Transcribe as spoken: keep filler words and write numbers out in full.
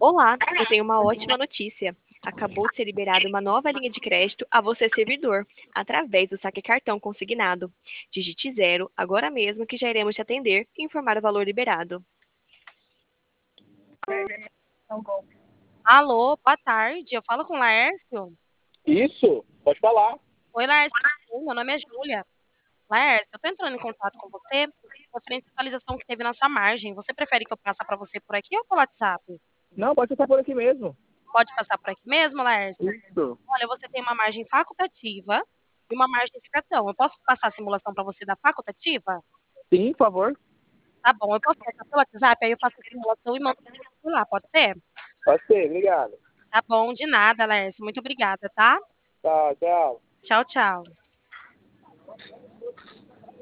Olá, eu tenho uma ótima notícia. Acabou de ser liberada uma nova linha de crédito a você, servidor, através do saque cartão consignado. Digite zero agora mesmo que já iremos te atender e informar o valor liberado. Alô, boa tarde. Eu falo com o Laércio. Isso, pode falar. Oi, Laércio. Meu nome é Júlia. Laércio, eu tô entrando em contato com você referente à atualização que teve na sua margem. Você prefere que eu passe para você por aqui ou pelo WhatsApp? Não, pode estar por aqui mesmo. Pode passar por aqui mesmo, Laércio? Isso. Olha, você tem uma margem facultativa e uma margem de cartão. Eu posso passar a simulação para você da facultativa? Sim, por favor. Tá bom, eu posso passar pelo WhatsApp, aí eu faço a simulação e mando por lá, pode ser? Pode ser, obrigado. Tá bom, de nada, Laércio. Muito obrigada, tá? Tá, tchau. Tchau, tchau.